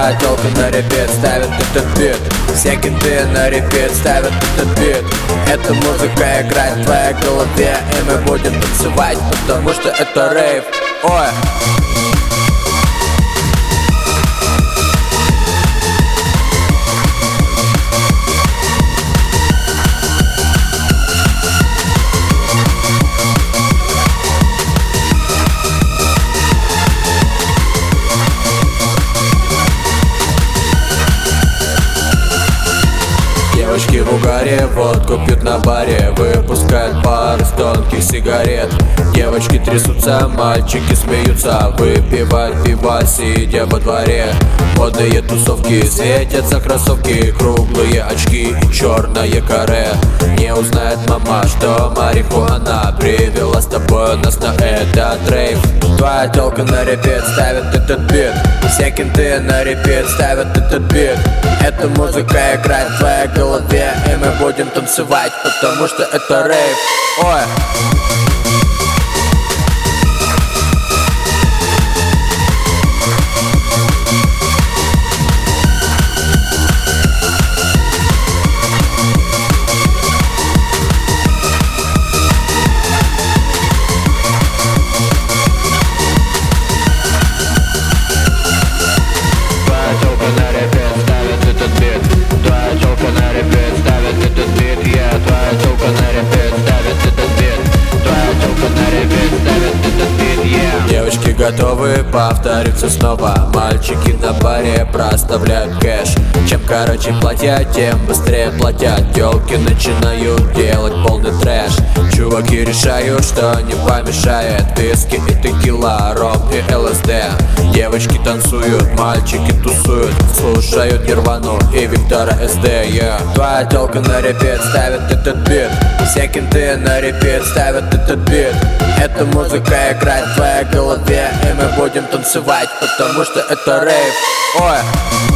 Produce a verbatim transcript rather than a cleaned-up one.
Твоя тёлка на репет ставит этот бит. Все кенты на репет ставят этот бит. Эта музыка играет в твоей голове, и мы будем танцевать, потому что это рейв. Ой. Девочки в угаре, водку пьют на баре, выпускают пар из тонких сигарет. Девочки трясутся, мальчики смеются, выпивают пиво, сидя во дворе. Модные тусовки, светятся кроссовки, круглые очки и черное каре. Не узнает мама, что марихуана привела с тобой нас на этот рейв. Твоя тёлка на репет ставит этот бит. Все кенты на репет ставят этот бит. Эта музыка играет в твоей голове, и мы будем танцевать, потому что это рейв. Ой. Девочки готовы повториться снова. Мальчики на баре проставляют кэш. Чем короче платья, тем быстрее платят. Тёлки начинают делать полный трэш. Чуваки решают, что не помешает виски и текила, ром и ЛСД. Девочки танцуют, мальчики тусуют, слушают Нирвану и Виктора СД. yeah. Твоя тёлка на репет ставит этот бит. Все кенты на репет ставят этот бит. Эта музыка играет в твоей голове, и мы будем танцевать, потому что это рейв. Ой.